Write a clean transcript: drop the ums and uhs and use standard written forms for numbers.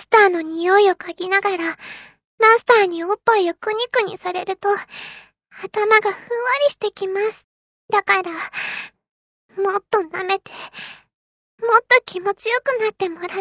スターの匂いを嗅ぎながら、マスターにおっぱいをくにくにされると、頭がふんわりしてきます。だから、もっと舐めて、もっと気持ちよくなってもらって。